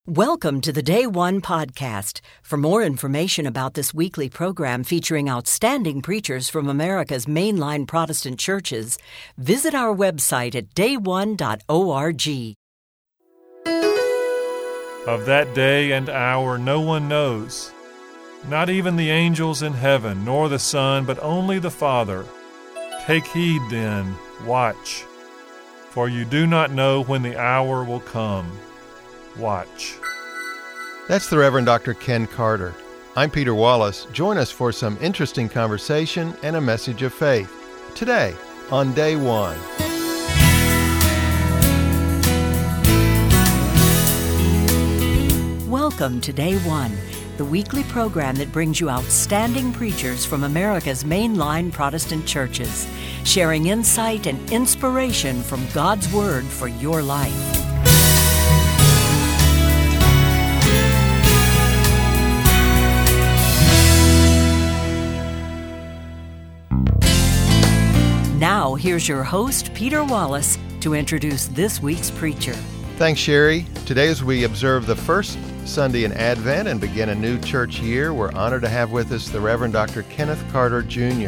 Welcome to the Day One podcast. For more information about this weekly program featuring outstanding preachers from America's mainline Protestant churches, visit our website at dayone.org. Of that day and hour no one knows, not even the angels in heaven, nor the Son, but only the Father. Take heed then, watch, for you do not know when the hour will come. Watch. That's the Reverend Dr. Ken Carter. I'm Peter Wallace. Join us for some interesting conversation and a message of faith. Today, on Day One. Welcome to Day One, the weekly program that brings you outstanding preachers from America's mainline Protestant churches, sharing insight and inspiration from God's Word for your life. Now, here's your host, Peter Wallace, to introduce this week's preacher. Thanks, Sherry. Today, as we observe the first Sunday in Advent and begin a new church year, we're honored to have with us the Reverend Dr. Kenneth Carter, Jr.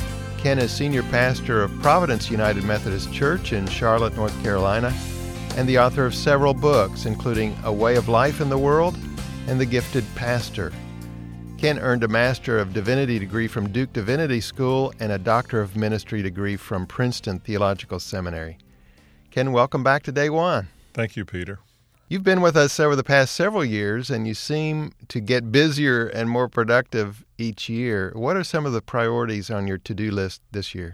Ken is senior pastor of Providence United Methodist Church in Charlotte, North Carolina, and the author of several books, including A Way of Life in the World and The Gifted Pastor. Ken earned a Master of Divinity degree from Duke Divinity School and a Doctor of Ministry degree from Princeton Theological Seminary. Ken, welcome back to Day One. Thank you, Peter. You've been with us over the past several years, and you seem to get busier and more productive each year. What are some of the priorities on your to-do list this year?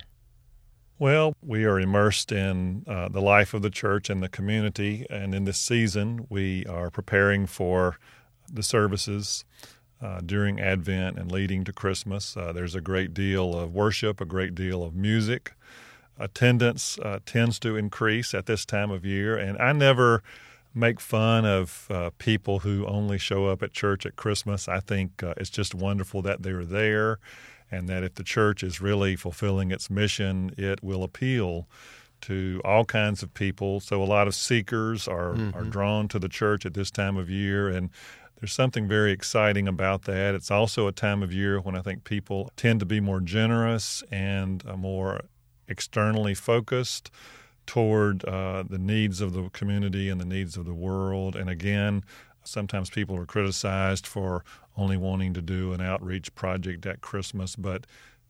Well, we are immersed in the life of the church and the community, and in this season, we are preparing for the services during Advent and leading to Christmas. There's a great deal of worship, a great deal of music. Attendance tends to increase at this time of year, and I never make fun of people who only show up at church at Christmas. I think it's just wonderful that they're there, and that if the church is really fulfilling its mission, it will appeal to all kinds of people. So a lot of seekers are drawn to the church at this time of year, and there's something very exciting about that. It's also a time of year when I think people tend to be more generous and more externally focused toward the needs of the community and the needs of the world. And again, sometimes people are criticized for only wanting to do an outreach project at Christmas, but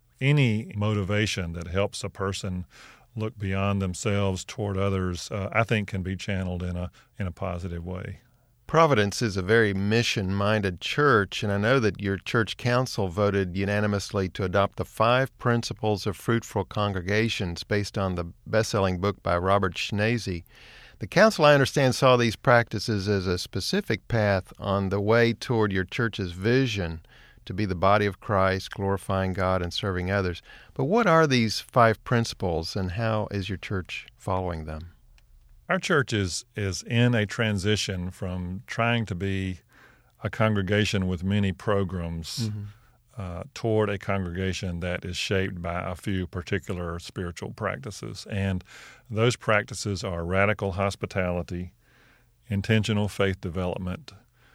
any motivation that helps a person look beyond themselves toward others, I think can be channeled in a positive way. Providence is a very mission-minded church, and I know that your church council voted unanimously to adopt the 5 principles of fruitful congregations based on the best-selling book by Robert Schnase. The council, I understand, saw these practices as a specific path on the way toward your church's vision to be the body of Christ, glorifying God and serving others. But what are these 5 principles, and how is your church following them? Our church is in a transition from trying to be a congregation with many programs toward a congregation that is shaped by a few particular spiritual practices. And those practices are radical hospitality, intentional faith development,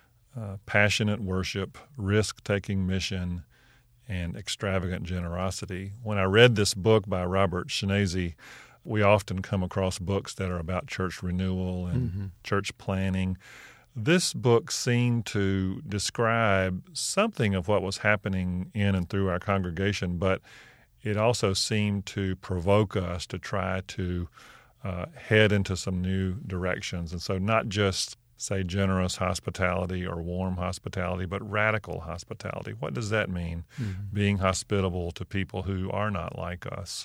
passionate worship, risk-taking mission, and extravagant generosity. When I read this book by Robert Schnase, we often come across books that are about church renewal and church planning. This book seemed to describe something of what was happening in and through our congregation, but it also seemed to provoke us to try to head into some new directions. And so not just, say, generous hospitality or warm hospitality, but radical hospitality. What does that mean? Being hospitable to people who are not like us.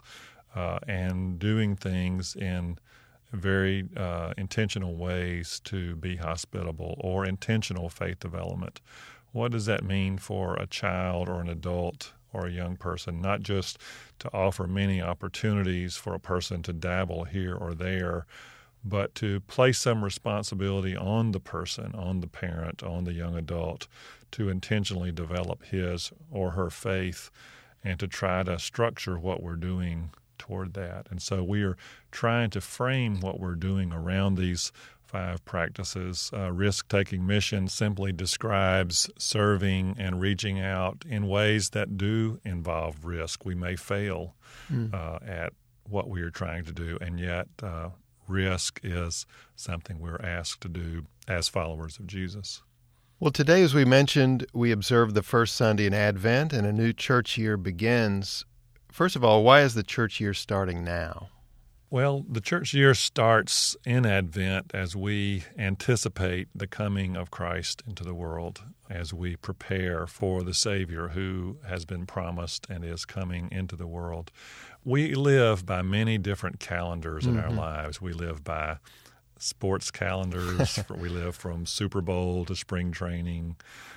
And doing things in very intentional ways to be hospitable, or intentional faith development. What does that mean for a child or an adult or a young person? Not just to offer many opportunities for a person to dabble here or there, but to place some responsibility on the person, on the parent, on the young adult, to intentionally develop his or her faith and to try to structure what we're doing toward that. And so we are trying to frame what we're doing around these 5 practices. Risk-taking mission simply describes serving and reaching out in ways that do involve risk. We may fail at what we are trying to do, and yet risk is something we're asked to do as followers of Jesus. Well, today, as we mentioned, we observe the first Sunday in Advent, and a new church year begins. First of all, why is the church year starting now? Well, the church year starts in Advent as we anticipate the coming of Christ into the world, as we prepare for the Savior who has been promised and is coming into the world. We live by many different calendars in our lives. We live by sports calendars. We live from Super Bowl to spring training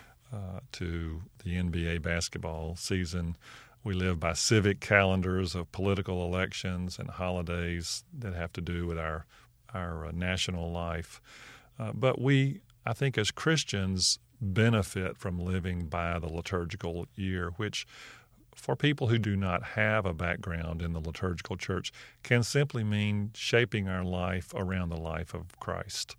to the NBA basketball season. We live by civic calendars of political elections and holidays that have to do with our national life. But we, I think as Christians, benefit from living by the liturgical year, which for people who do not have a background in the liturgical church can simply mean shaping our life around the life of Christ,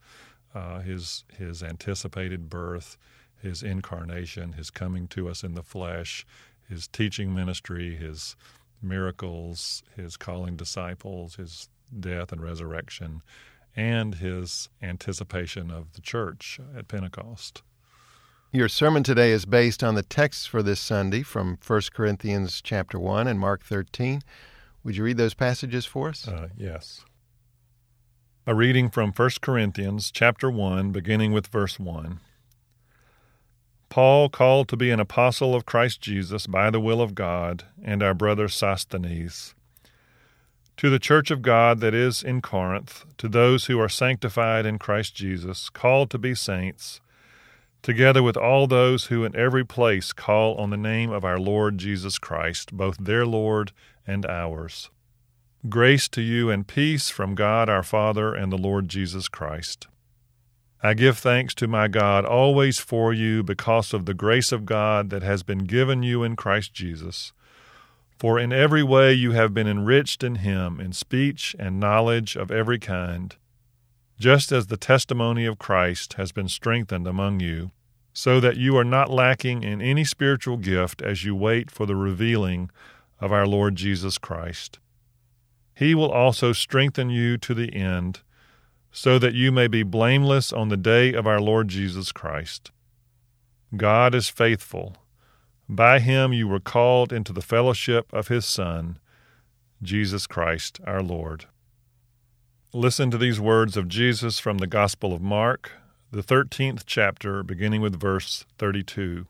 his anticipated birth, his incarnation, his coming to us in the flesh, his teaching ministry, his miracles, his calling disciples, his death and resurrection, and his anticipation of the church at Pentecost. Your sermon today is based on the texts for this Sunday from 1 Corinthians chapter 1 and Mark 13. Would you read those passages for us? Yes. A reading from 1 Corinthians chapter 1, beginning with verse 1. Paul, called to be an apostle of Christ Jesus by the will of God, and our brother Sosthenes, to the church of God that is in Corinth, to those who are sanctified in Christ Jesus, called to be saints, together with all those who in every place call on the name of our Lord Jesus Christ, both their Lord and ours. Grace to you and peace from God our Father and the Lord Jesus Christ. I give thanks to my God always for you because of the grace of God that has been given you in Christ Jesus. For in every way you have been enriched in him, in speech and knowledge of every kind, just as the testimony of Christ has been strengthened among you, so that you are not lacking in any spiritual gift as you wait for the revealing of our Lord Jesus Christ. He will also strengthen you to the end, so that you may be blameless on the day of our Lord Jesus Christ. God is faithful. By him you were called into the fellowship of his Son, Jesus Christ our Lord. Listen to these words of Jesus from the Gospel of Mark, the 13th chapter, beginning with verse 32.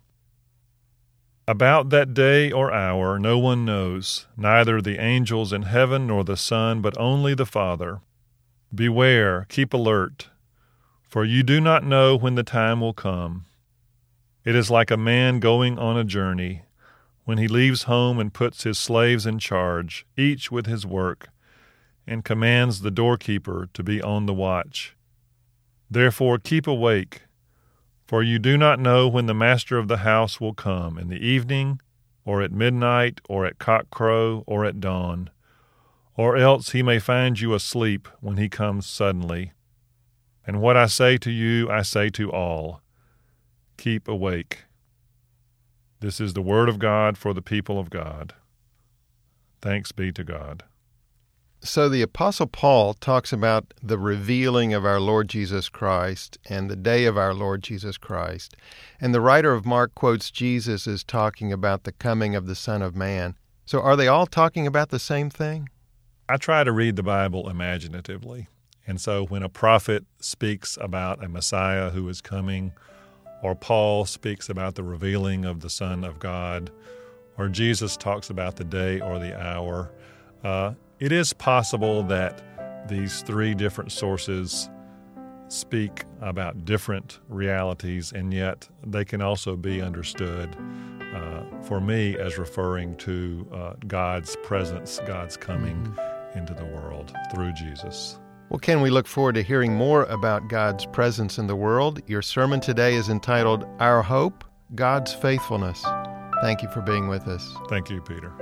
About that day or hour no one knows, neither the angels in heaven nor the Son, but only the Father. Beware, keep alert, for you do not know when the time will come. It is like a man going on a journey, when he leaves home and puts his slaves in charge, each with his work, and commands the doorkeeper to be on the watch. Therefore keep awake, for you do not know when the master of the house will come, in the evening, or at midnight, or at cockcrow, or at dawn. Or else he may find you asleep when he comes suddenly. And what I say to you, I say to all, keep awake. This is the word of God for the people of God. Thanks be to God. So the Apostle Paul talks about the revealing of our Lord Jesus Christ and the day of our Lord Jesus Christ. And the writer of Mark quotes Jesus as talking about the coming of the Son of Man. So are they all talking about the same thing? I try to read the Bible imaginatively. And so when a prophet speaks about a Messiah who is coming, or Paul speaks about the revealing of the Son of God, or Jesus talks about the day or the hour, it is possible that these three different sources speak about different realities, and yet they can also be understood for me as referring to God's presence, God's coming into the world through Jesus. Well, Ken, we look forward to hearing more about God's presence in the world. Your sermon today is entitled, Our Hope, God's Faithfulness. Thank you for being with us. Thank you, Peter.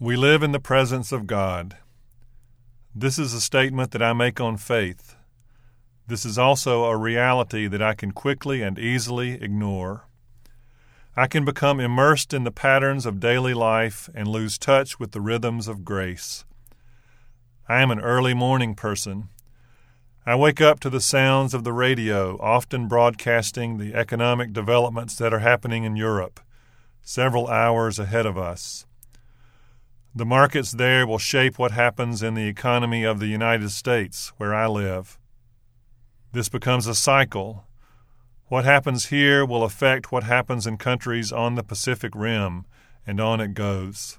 We live in the presence of God. This is a statement that I make on faith. This is also a reality that I can quickly and easily ignore. I can become immersed in the patterns of daily life and lose touch with the rhythms of grace. I am an early morning person. I wake up to the sounds of the radio, often broadcasting the economic developments that are happening in Europe, several hours ahead of us. The markets there will shape what happens in the economy of the United States, where I live. This becomes a cycle. What happens here will affect what happens in countries on the Pacific Rim, and on it goes.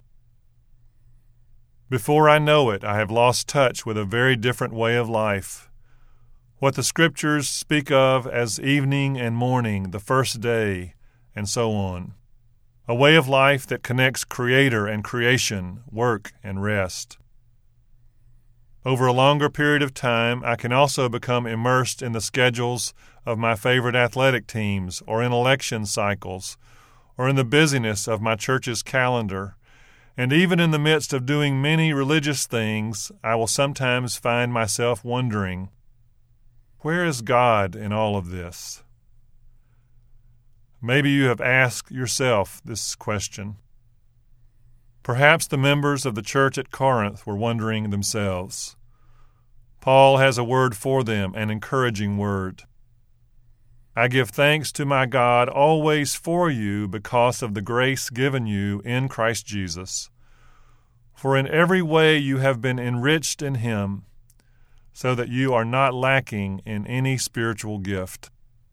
Before I know it, I have lost touch with a very different way of life. What the Scriptures speak of as evening and morning, the first day, and so on. A way of life that connects Creator and creation, work and rest. Over a longer period of time, I can also become immersed in the schedules of my favorite athletic teams, or in election cycles, or in the busyness of my church's calendar. And even in the midst of doing many religious things, I will sometimes find myself wondering, where is God in all of this? Maybe you have asked yourself this question. Perhaps the members of the church at Corinth were wondering themselves. Paul has a word for them, an encouraging word. I give thanks to my God always for you because of the grace given you in Christ Jesus. For in every way you have been enriched in him, so that you are not lacking in any spiritual gift.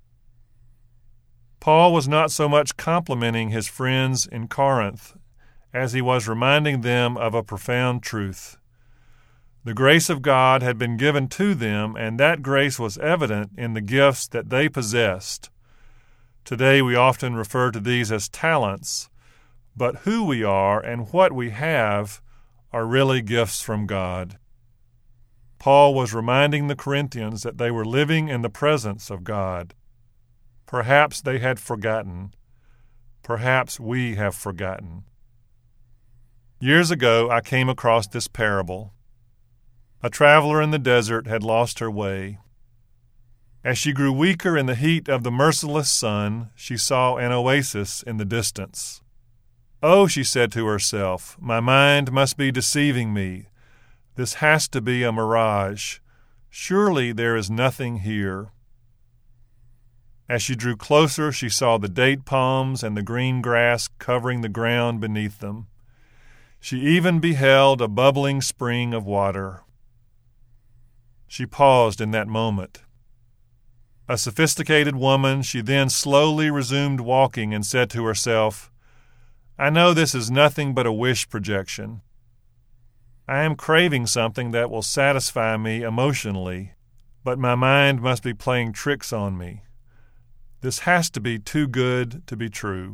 Paul was not so much complimenting his friends in Corinth as he was reminding them of a profound truth. The grace of God had been given to them, and that grace was evident in the gifts that they possessed. Today we often refer to these as talents, but who we are and what we have are really gifts from God. Paul was reminding the Corinthians that they were living in the presence of God. Perhaps they had forgotten. Perhaps we have forgotten. Years ago, I came across this parable. A traveler in the desert had lost her way. As she grew weaker in the heat of the merciless sun, she saw an oasis in the distance. "Oh," she said to herself, "my mind must be deceiving me. This has to be a mirage. Surely there is nothing here." As she drew closer, she saw the date palms and the green grass covering the ground beneath them. She even beheld a bubbling spring of water. She paused in that moment. A sophisticated woman, she then slowly resumed walking and said to herself, "I know this is nothing but a wish projection. I am craving something that will satisfy me emotionally, but my mind must be playing tricks on me. This has to be too good to be true."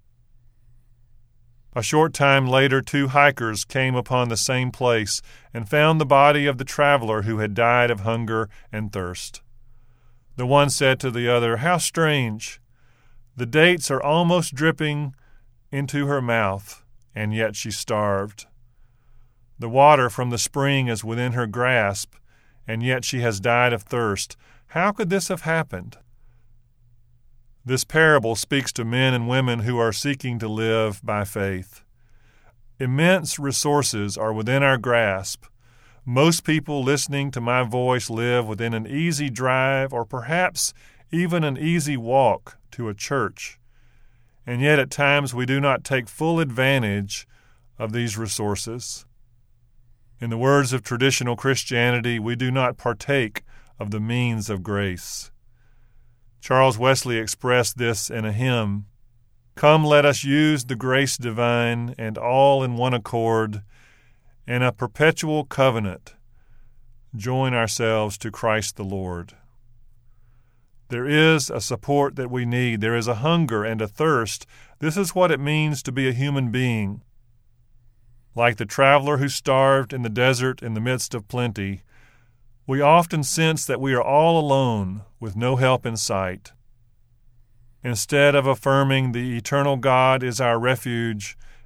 A short time later, 2 hikers came upon the same place and found the body of the traveler who had died of hunger and thirst. The one said to the other, "How strange! The dates are almost dripping into her mouth, and yet she starved. The water from the spring is within her grasp, and yet she has died of thirst. How could this have happened?" This parable speaks to men and women who are seeking to live by faith. Immense resources are within our grasp. Most people listening to my voice live within an easy drive or perhaps even an easy walk to a church. And yet at times we do not take full advantage of these resources. In the words of traditional Christianity, we do not partake of the means of grace. Charles Wesley expressed this in a hymn, "Come, let us use the grace divine, and all in one accord, in a perpetual covenant, join ourselves to Christ the Lord." There is a support that we need. There is a hunger and a thirst. This is what it means to be a human being. Like the traveler who starved in the desert in the midst of plenty, we often sense that we are all alone with no help in sight. Instead of affirming the eternal God is our refuge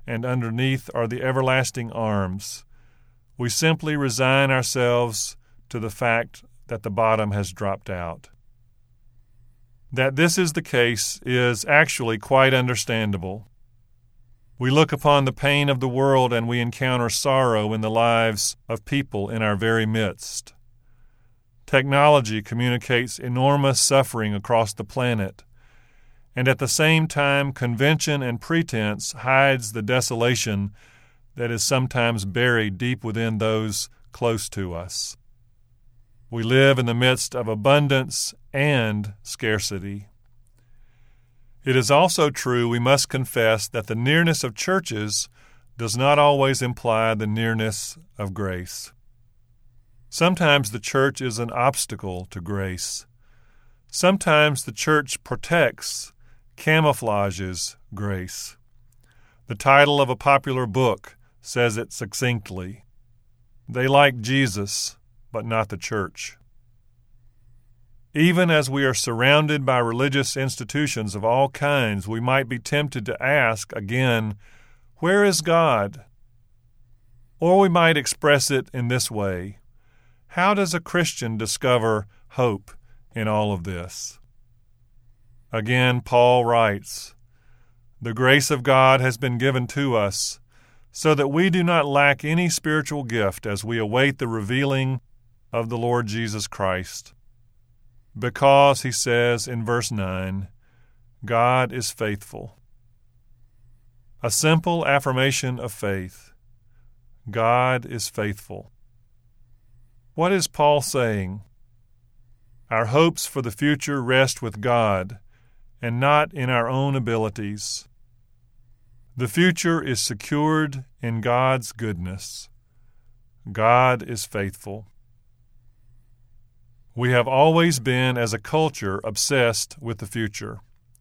and underneath are the everlasting arms. We simply resign ourselves to the fact that the bottom has dropped out. That this is the case is actually quite understandable. We look upon the pain of the world and we encounter sorrow in the lives of people in our very midst. Technology communicates enormous suffering across the planet, and at the same time, convention and pretense hides the desolation that is sometimes buried deep within those close to us. We live in the midst of abundance and scarcity. It is also true, we must confess, that the nearness of churches does not always imply the nearness of grace. Sometimes the church is an obstacle to grace. Sometimes the church protects, camouflages grace. The title of a popular book says it succinctly. They like Jesus, but not the church. Even as we are surrounded by religious institutions of all kinds, we might be tempted to ask again, where is God? Or we might express it in this way, how does a Christian discover hope in all of this? Again, Paul writes, the grace of God has been given to us so that we do not lack any spiritual gift as we await the revealing of the Lord Jesus Christ. Because, he says in verse 9, God is faithful. A simple affirmation of faith. God is faithful. What is Paul saying? Our hopes for the future rest with God and not in our own abilities. The future is secured in God's goodness. God is faithful. We have always been, as a culture, obsessed with the future.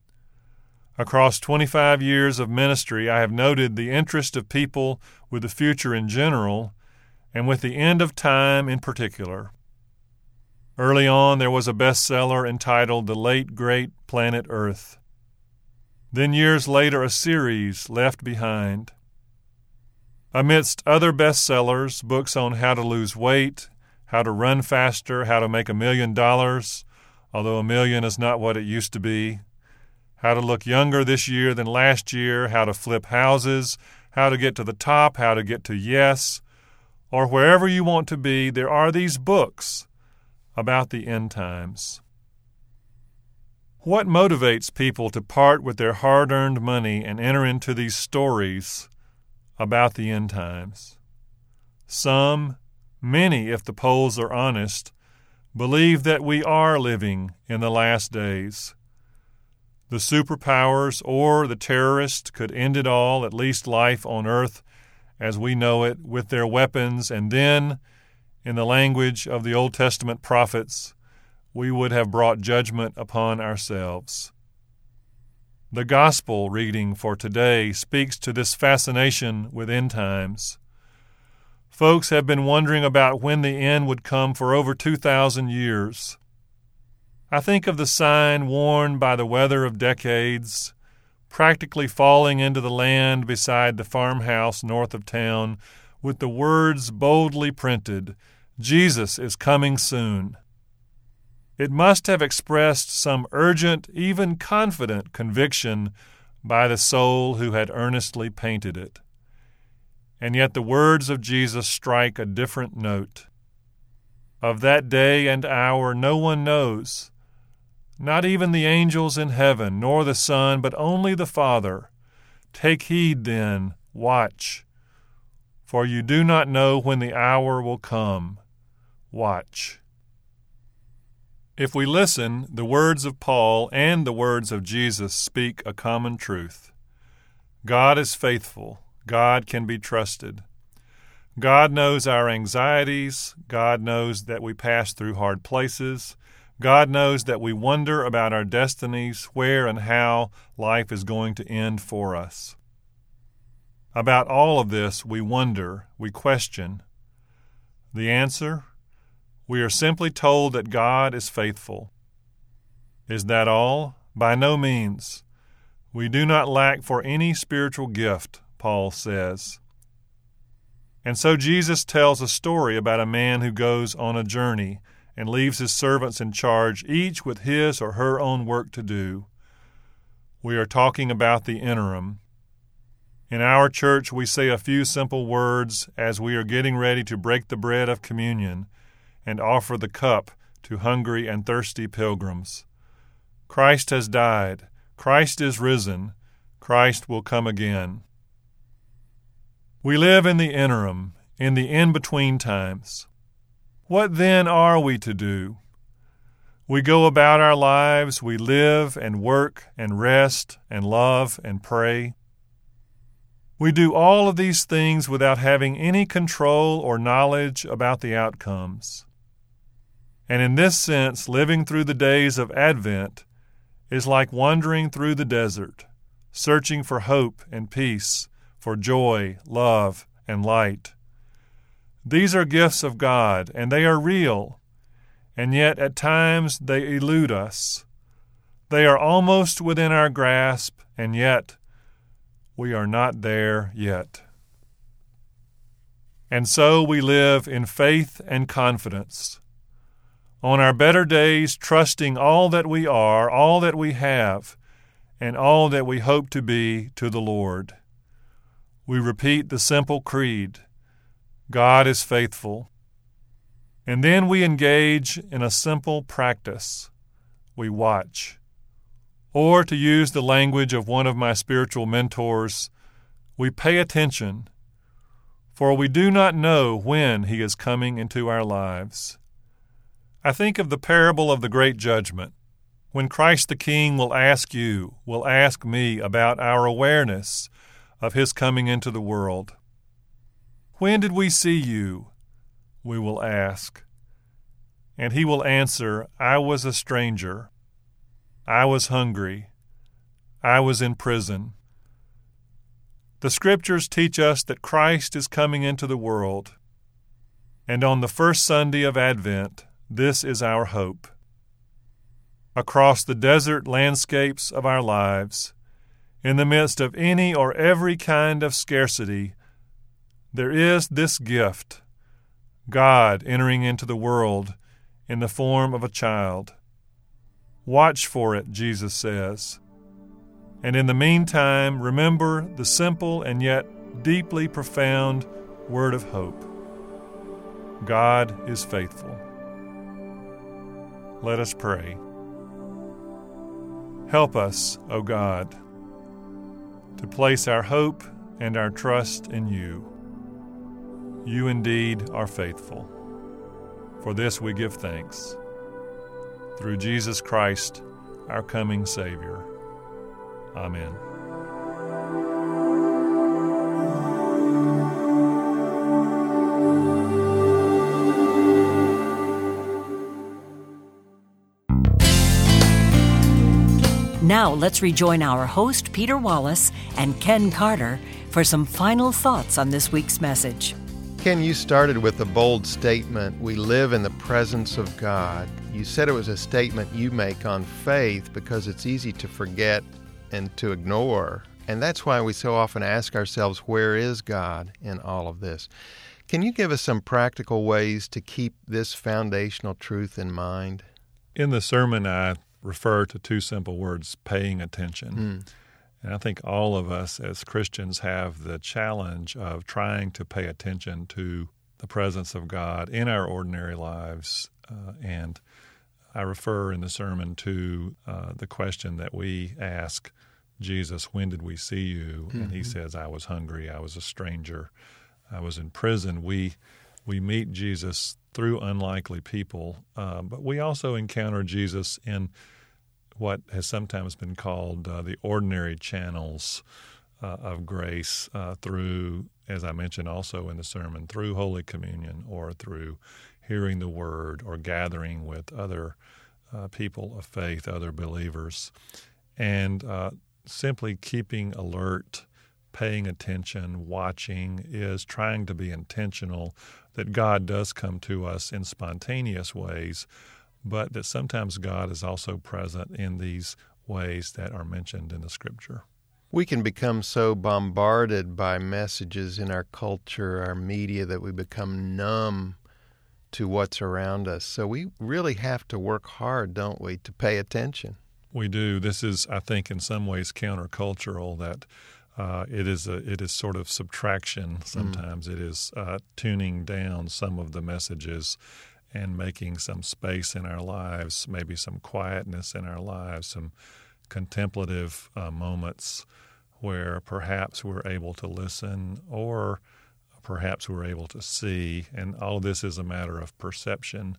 Across 25 years of ministry, I have noted the interest of people with the future in general and with the end of time in particular. Early on, there was a bestseller entitled The Late Great Planet Earth. Then years later, a series, Left Behind. Amidst other bestsellers, books on how to lose weight, how to run faster, how to make $1 million, although $1 million is not what it used to be, how to look younger this year than last year, how to flip houses, how to get to the top, how to get to yes, or wherever you want to be, there are these books about the end times. What motivates people to part with their hard-earned money and enter into these stories about the end times? Some, many, if the polls are honest, believe that we are living in the last days. The superpowers or the terrorists could end it all, at least life on earth as we know it, with their weapons, and then, in the language of the Old Testament prophets, we would have brought judgment upon ourselves. The Gospel reading for today speaks to this fascination with end times. Folks have been wondering about when the end would come for over 2,000 years. I think of the sign worn by the weather of decades, practically falling into the land beside the farmhouse north of town, with the words boldly printed, "Jesus is coming soon." It must have expressed some urgent, even confident conviction by the soul who had earnestly painted it. And yet the words of Jesus strike a different note. Of that day and hour no one knows, not even the angels in heaven, nor the Son, but only the Father. Take heed then, watch, for you do not know when the hour will come. Watch. If we listen, the words of Paul and the words of Jesus speak a common truth. God is faithful. God can be trusted. God knows our anxieties. God knows that we pass through hard places. God knows that we wonder about our destinies, where and how life is going to end for us. About all of this, we wonder, we question. The answer? We are simply told that God is faithful. Is that all? By no means. We do not lack for any spiritual gift, Paul says. And so Jesus tells a story about a man who goes on a journey and leaves his servants in charge, each with his or her own work to do. We are talking about the interim. In our church, we say a few simple words as we are getting ready to break the bread of communion and offer the cup to hungry and thirsty pilgrims. Christ has died. Christ is risen. Christ will come again. We live in the interim, in the in-between times. What then are we to do? We go about our lives, we live and work and rest and love and pray. We do all of these things without having any control or knowledge about the outcomes. And in this sense, living through the days of Advent is like wandering through the desert, searching for hope and peace, for joy, love, and light. These are gifts of God, and they are real, and yet at times they elude us. They are almost within our grasp, and yet we are not there yet. And so we live in faith and confidence. On our better days, trusting all that we are, all that we have, and all that we hope to be to the Lord. We repeat the simple creed, God is faithful. And then we engage in a simple practice. We watch. Or, to use the language of one of my spiritual mentors, we pay attention, for we do not know when He is coming into our lives. I think of the parable of the Great Judgment, when Christ the King will ask you, will ask me about our awareness of His coming into the world. When did we see you? We will ask. And He will answer, I was a stranger. I was hungry. I was in prison. The Scriptures teach us that Christ is coming into the world. And on the first Sunday of Advent, this is our hope. Across the desert landscapes of our lives, in the midst of any or every kind of scarcity, there is this gift, God entering into the world in the form of a child. Watch for it, Jesus says. And in the meantime, remember the simple and yet deeply profound word of hope. God is faithful. Let us pray. Help us, O God, to place our hope and our trust in You. You indeed are faithful. For this we give thanks. Through Jesus Christ, our coming Savior. Amen. Now let's rejoin our host, Peter Wallace, and Ken Carter for some final thoughts on this week's message. Ken, you started with a bold statement, we live in the presence of God. You said it was a statement you make on faith because it's easy to forget and to ignore. And that's why we so often ask ourselves, where is God in all of this? Can you give us some practical ways to keep this foundational truth in mind? In the sermon, I refer to two simple words, paying attention. And I think all of us as Christians have the challenge of trying to pay attention to the presence of God in our ordinary lives. And I refer in the sermon to the question that we ask Jesus, when did we see you? And He says, I was hungry, I was a stranger, I was in prison. We meet Jesus through unlikely people, but we also encounter Jesus in what has sometimes been called the ordinary channels of grace through, as I mentioned also in the sermon, through Holy Communion or through hearing the Word or gathering with other people of faith, other believers, and simply keeping alert, paying attention, watching is trying to be intentional that God does come to us in spontaneous ways, but that sometimes God is also present in these ways that are mentioned in the Scripture. We can become so bombarded by messages in our culture, our media, that we become numb to what's around us. So we really have to work hard, don't we, to pay attention? We do. This is, I think, in some ways countercultural, that it is sort of subtraction sometimes. It is tuning down some of the messages and making some space in our lives, maybe some quietness in our lives, some contemplative moments where perhaps we're able to listen or perhaps we're able to see. And all of this is a matter of perception.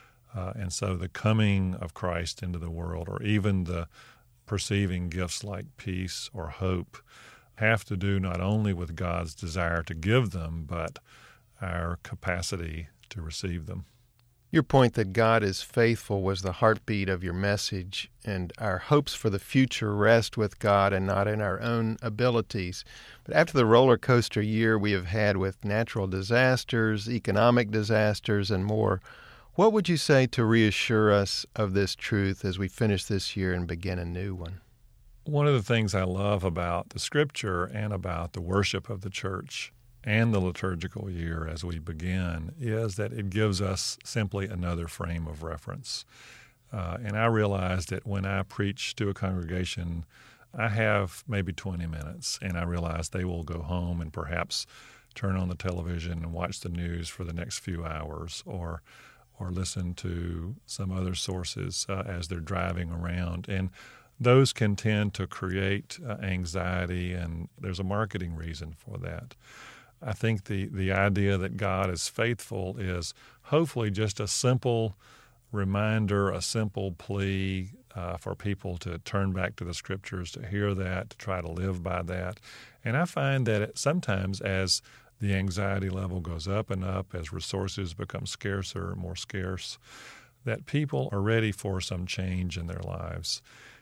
And so the coming of Christ into the world, or even the perceiving gifts like peace or hope, have to do not only with God's desire to give them, but our capacity to receive them. Your point that God is faithful was the heartbeat of your message, and our hopes for the future rest with God and not in our own abilities. But after the roller coaster year we have had with natural disasters, economic disasters, and more, what would you say to reassure us of this truth as we finish this year and begin a new one? One of the things I love about the Scripture and about the worship of the church and the liturgical year as we begin is that it gives us simply another frame of reference. And I realize that when I preach to a congregation, I have maybe 20 minutes, and I realize they will go home and perhaps turn on the television and watch the news for the next few hours, or listen to some other sources as they're driving around. And those can tend to create anxiety, and there's a marketing reason for that. I think the idea that God is faithful is hopefully just a simple reminder, a simple plea for people to turn back to the Scriptures, to hear that, to try to live by that. And I find that sometimes as the anxiety level goes up and up, as resources become scarcer and more scarce, that people are ready for some change in their lives.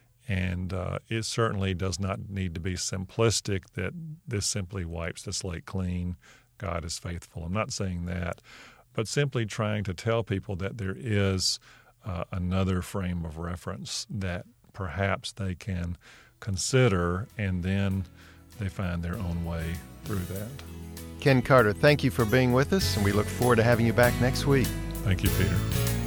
And it certainly does not need to be simplistic that this simply wipes the slate clean. God is faithful. I'm not saying that, but simply trying to tell people that there is another frame of reference that perhaps they can consider, and then they find their own way through that. Ken Carter, thank you for being with us, and we look forward to having you back next week. Thank you, Peter.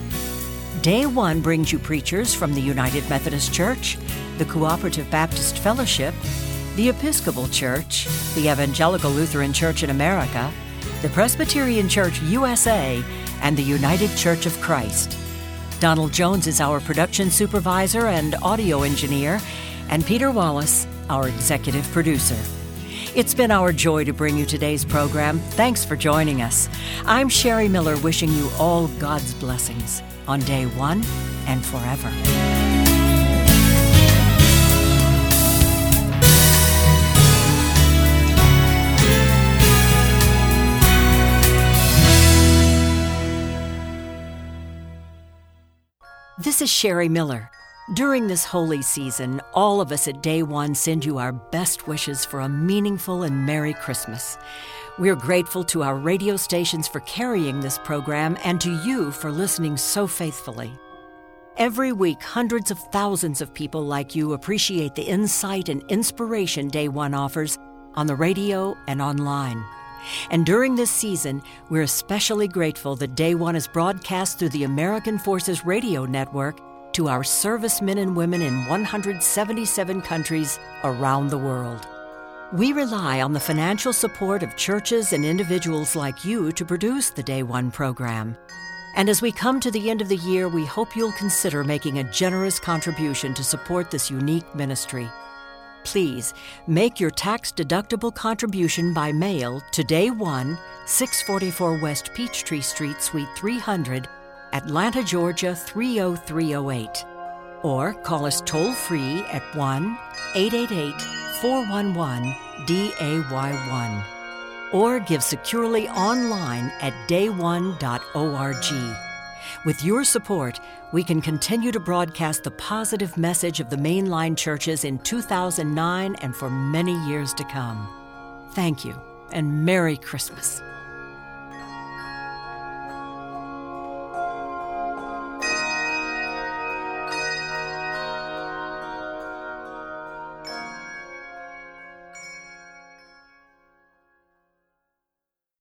Day One brings you preachers from the United Methodist Church, the Cooperative Baptist Fellowship, the Episcopal Church, the Evangelical Lutheran Church in America, the Presbyterian Church USA, and the United Church of Christ. Donald Jones is our production supervisor and audio engineer, and Peter Wallace, our executive producer. It's been our joy to bring you today's program. Thanks for joining us. I'm Sherry Miller, wishing you all God's blessings on Day One and forever. This is Sherry Miller. During this holy season, all of us at Day One send you our best wishes for a meaningful and Merry Christmas. We're grateful to our radio stations for carrying this program and to you for listening so faithfully. Every week, hundreds of thousands of people like you appreciate the insight and inspiration Day One offers on the radio and online. And during this season, we're especially grateful that Day One is broadcast through the American Forces Radio Network to our servicemen and women in 177 countries around the world. We rely on the financial support of churches and individuals like you to produce the Day One program. And as we come to the end of the year, we hope you'll consider making a generous contribution to support this unique ministry. Please make your tax-deductible contribution by mail to Day One, 644 West Peachtree Street, Suite 300, Atlanta, Georgia 30308. Or call us toll-free at 1-888-411-DAY1. Or give securely online at dayone.org. With your support, we can continue to broadcast the positive message of the mainline churches in 2009 and for many years to come. Thank you, and Merry Christmas.